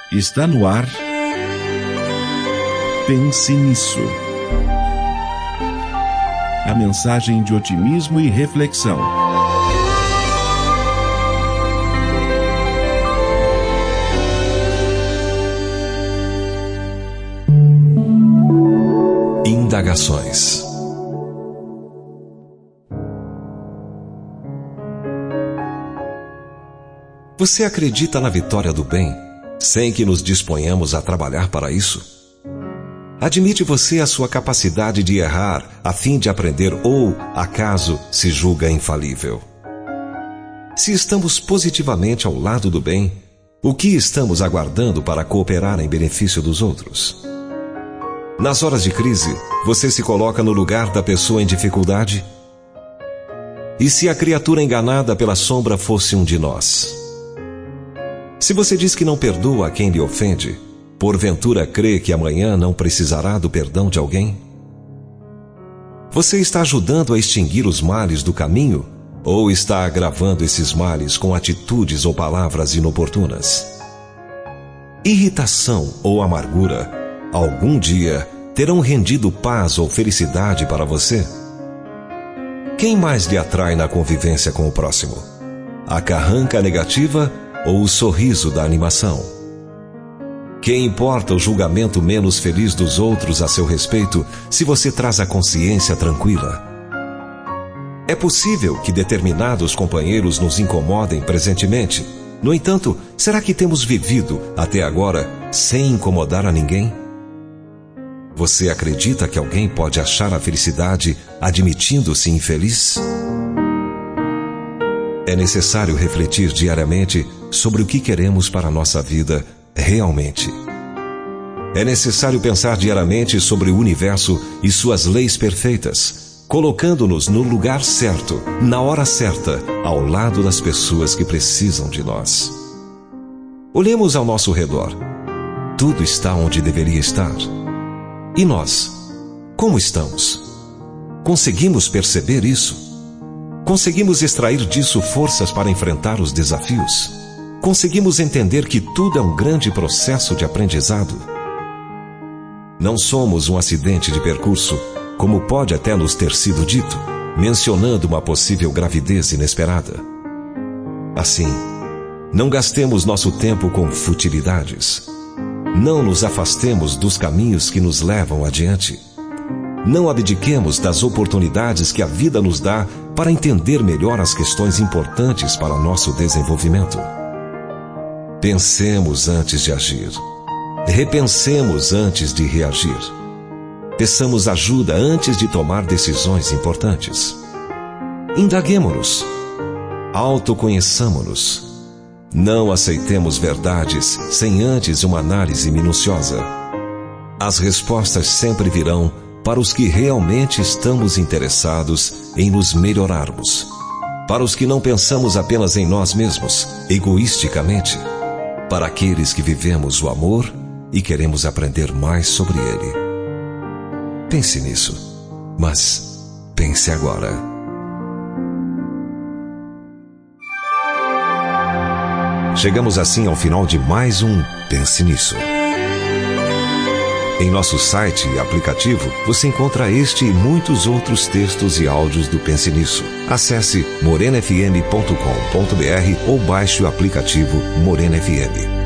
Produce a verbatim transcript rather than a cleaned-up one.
Está no ar. Pense nisso. A mensagem de otimismo e reflexão. Indagações. Você acredita na vitória do bem, sem que nos disponhamos a trabalhar para isso? Admite você a sua capacidade de errar a fim de aprender ou, acaso, se julga infalível? Se estamos positivamente ao lado do bem, o que estamos aguardando para cooperar em benefício dos outros? Nas horas de crise, você se coloca no lugar da pessoa em dificuldade? E se a criatura enganada pela sombra fosse um de nós? Se você diz que não perdoa a quem lhe ofende, porventura crê que amanhã não precisará do perdão de alguém? Você está ajudando a extinguir os males do caminho ou está agravando esses males com atitudes ou palavras inoportunas? Irritação ou amargura, algum dia, terão rendido paz ou felicidade para você? Quem mais lhe atrai na convivência com o próximo? A carranca negativa ou o sorriso da animação? Quem importa o julgamento menos feliz dos outros a seu respeito se você traz a consciência tranquila? É possível que determinados companheiros nos incomodem presentemente. No entanto, será que temos vivido, até agora, sem incomodar a ninguém? Você acredita que alguém pode achar a felicidade admitindo-se infeliz? É necessário refletir diariamente sobre o que queremos para a nossa vida realmente. É necessário pensar diariamente sobre o universo e suas leis perfeitas, colocando-nos no lugar certo, na hora certa, ao lado das pessoas que precisam de nós. Olhemos ao nosso redor. Tudo está onde deveria estar. E nós? Como estamos? Conseguimos perceber isso? Conseguimos extrair disso forças para enfrentar os desafios? Conseguimos entender que tudo é um grande processo de aprendizado? Não somos um acidente de percurso, como pode até nos ter sido dito, mencionando uma possível gravidez inesperada. Assim, não gastemos nosso tempo com futilidades. Não nos afastemos dos caminhos que nos levam adiante. Não abdiquemos das oportunidades que a vida nos dá para entender melhor as questões importantes para nosso desenvolvimento. Pensemos antes de agir. Repensemos antes de reagir. Peçamos ajuda antes de tomar decisões importantes. Indaguemo-nos. Autoconheçamo-nos. Não aceitemos verdades sem antes uma análise minuciosa. As respostas sempre virão para os que realmente estamos interessados em nos melhorarmos. Para os que não pensamos apenas em nós mesmos, egoisticamente. Para aqueles que vivemos o amor e queremos aprender mais sobre ele. Pense nisso, mas pense agora. Chegamos assim ao final de mais um Pense Nisso. Em nosso site e aplicativo, você encontra este e muitos outros textos e áudios do Pense Nisso. Acesse morena f m ponto com ponto b r ou baixe o aplicativo Morena F M.